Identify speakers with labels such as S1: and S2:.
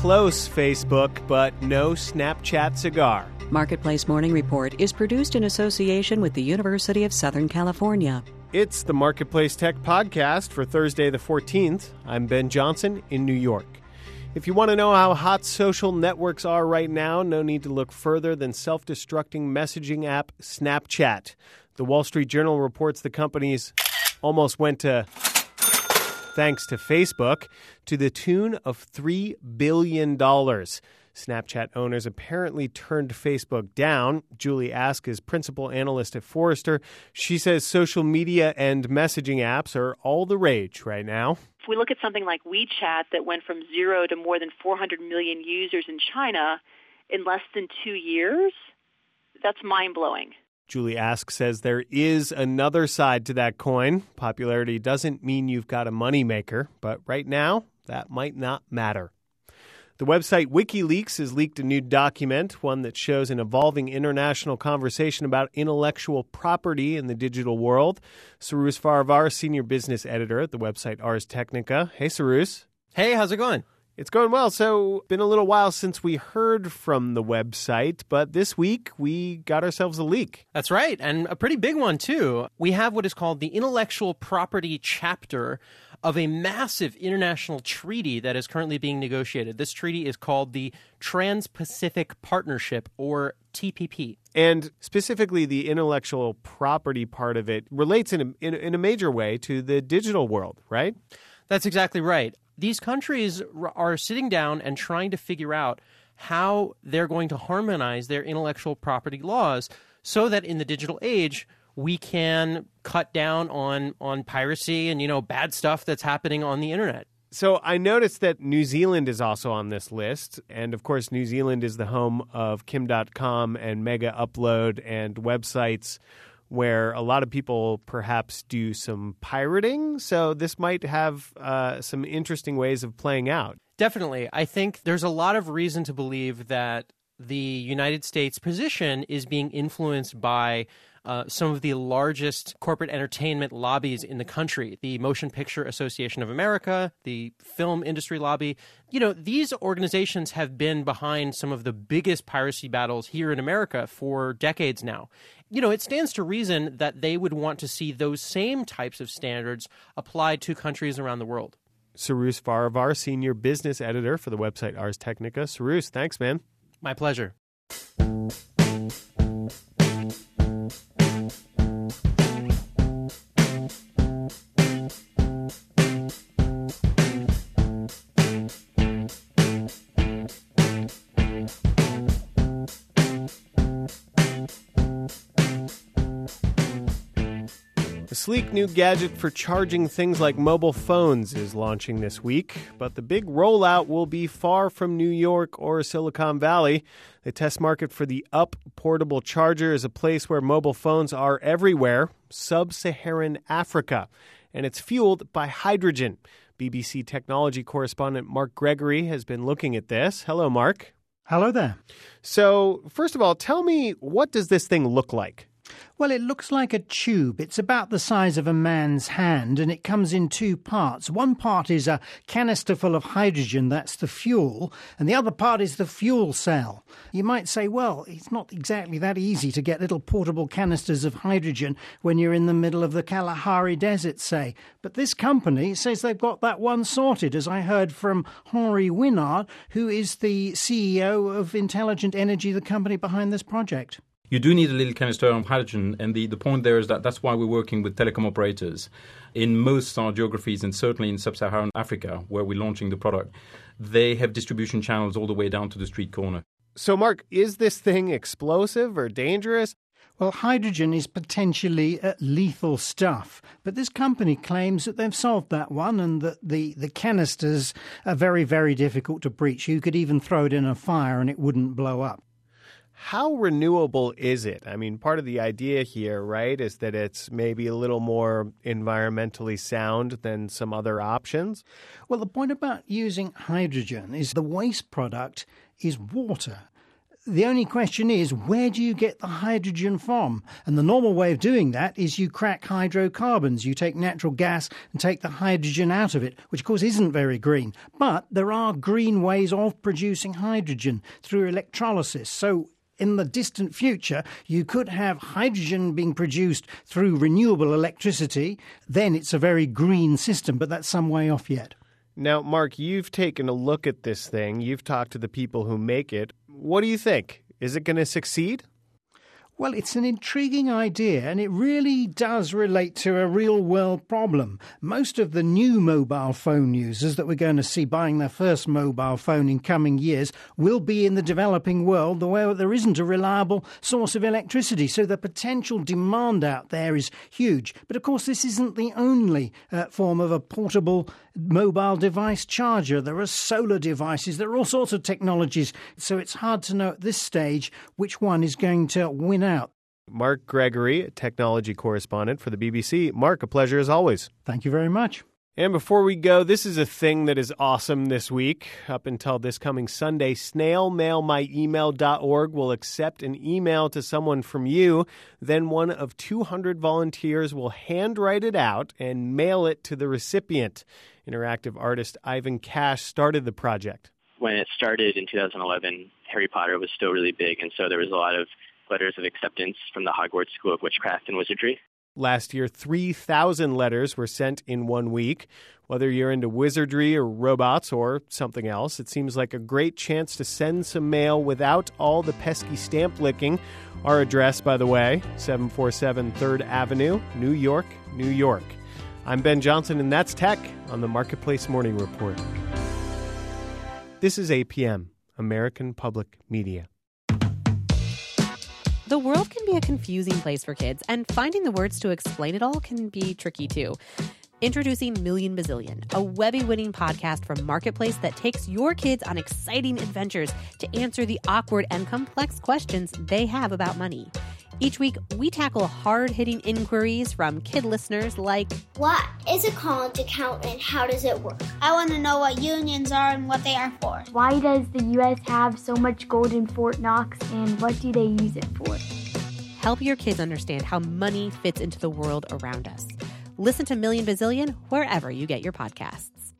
S1: close, Facebook, but no Snapchat cigar.
S2: Marketplace Morning Report is produced in association with the University of Southern California.
S1: It's the Marketplace Tech Podcast for Thursday the 14th. I'm Ben Johnson in New York. If you want to know how hot social networks are right now, no need to look further than self-destructing messaging app Snapchat. The Wall Street Journal reports the company's almost went to, thanks to Facebook, to the tune of $3 billion. Snapchat owners apparently turned Facebook down. Julie Ask is principal analyst at Forrester. She says social media and messaging apps are all the rage right now.
S3: If we look at something like WeChat that went from 0 to more than 400 million users in China in less than 2 years, that's mind-blowing.
S1: Julie Ask says there is another side to that coin. Popularity doesn't mean you've got a moneymaker, but right now, that might not matter. The website WikiLeaks has leaked a new document, one that shows an evolving international conversation about intellectual property in the digital world. Cyrus Farivar, senior business editor at the website Ars Technica. Hey, Cyrus.
S4: Hey, how's it going?
S1: It's going well. So, been a little while since we heard from the website, but this week we got ourselves a leak.
S4: That's right, and a pretty big one, too. We have what is called the intellectual property chapter of a massive international treaty that is currently being negotiated. This treaty is called the Trans-Pacific Partnership, or TPP.
S1: And specifically, the intellectual property part of it relates in a major way to the digital world, right?
S4: That's exactly right. These countries are sitting down and trying to figure out how they're going to harmonize their intellectual property laws so that in the digital age, we can cut down on piracy and, bad stuff that's happening on the internet.
S1: So I noticed that New Zealand is also on this list. And, of course, New Zealand is the home of Kim.com and Mega Upload and websites where a lot of people perhaps do some pirating. So this might have some interesting ways of playing out.
S4: Definitely. I think there's a lot of reason to believe that the United States position is being influenced by some of the largest corporate entertainment lobbies in the country, the Motion Picture Association of America, the Film Industry Lobby. These organizations have been behind some of the biggest piracy battles here in America for decades now. It stands to reason that they would want to see those same types of standards applied to countries around the world.
S1: Cyrus Farivar, senior business editor for the website Ars Technica. Cyrus, thanks, man.
S4: My pleasure.
S1: A sleek new gadget for charging things like mobile phones is launching this week, but the big rollout will be far from New York or Silicon Valley. The test market for the Up portable charger is a place where mobile phones are everywhere, sub-Saharan Africa, and it's fueled by hydrogen. BBC technology correspondent Mark Gregory has been looking at this. Hello, Mark.
S5: Hello there.
S1: So, first of all, tell me, what does this thing look like?
S5: Well, it looks like a tube. It's about the size of a man's hand, and it comes in two parts. One part is a canister full of hydrogen, that's the fuel, and the other part is the fuel cell. You might say, well, it's not exactly that easy to get little portable canisters of hydrogen when you're in the middle of the Kalahari Desert, say. But this company says they've got that one sorted, as I heard from Henri Winard, who is the CEO of Intelligent Energy, the company behind this project.
S6: You do need a little canister of hydrogen, and the point there is that's why we're working with telecom operators. In most our geographies, and certainly in sub-Saharan Africa, where we're launching the product, they have distribution channels all the way down to the street corner.
S1: So, Mark, is this thing explosive or dangerous?
S5: Well, hydrogen is potentially lethal stuff, but this company claims that they've solved that one and that the canisters are very, very difficult to breach. You could even throw it in a fire and it wouldn't blow up.
S1: How renewable is it? I mean, part of the idea here, right, is that it's maybe a little more environmentally sound than some other options.
S5: Well, the point about using hydrogen is the waste product is water. The only question is, where do you get the hydrogen from? And the normal way of doing that is you crack hydrocarbons. You take natural gas and take the hydrogen out of it, which of course isn't very green. But there are green ways of producing hydrogen through electrolysis. So in the distant future, you could have hydrogen being produced through renewable electricity. Then it's a very green system, but that's some way off yet.
S1: Now, Mark, you've taken a look at this thing. You've talked to the people who make it. What do you think? Is it going to succeed?
S5: Well, it's an intriguing idea, and it really does relate to a real-world problem. Most of the new mobile phone users that we're going to see buying their first mobile phone in coming years will be in the developing world where there isn't a reliable source of electricity. So the potential demand out there is huge. But, of course, this isn't the only form of a portable mobile device charger. There are solar devices. There are all sorts of technologies. So it's hard to know at this stage which one is going to win out.
S1: Mark Gregory, a technology correspondent for the BBC. Mark, a pleasure as always.
S5: Thank you very much.
S1: And before we go, this is a thing that is awesome this week. Up until this coming Sunday, snailmailmyemail.org will accept an email to someone from you. Then one of 200 volunteers will handwrite it out and mail it to the recipient. Interactive artist Ivan Cash started the project.
S7: When it started in 2011, Harry Potter was still really big, and so there was a lot of letters of acceptance from the Hogwarts School of Witchcraft and Wizardry.
S1: Last year, 3,000 letters were sent in 1 week. Whether you're into wizardry or robots or something else, it seems like a great chance to send some mail without all the pesky stamp licking. Our address, by the way, 747 3rd Avenue, New York, New York. I'm Ben Johnson, and that's Tech on the Marketplace Morning Report. This is APM, American Public Media.
S8: The world can be a confusing place for kids, and finding the words to explain it all can be tricky too. Introducing Million Bazillion, a Webby-winning podcast from Marketplace that takes your kids on exciting adventures to answer the awkward and complex questions they have about money. Each week, we tackle hard-hitting inquiries from kid listeners like,
S9: what is a college account and how does it work? I want to know what unions are and what they are for.
S10: Why does the U.S. have so much gold in Fort Knox and what do they use it for?
S8: Help your kids understand how money fits into the world around us. Listen to Million Bazillion wherever you get your podcasts.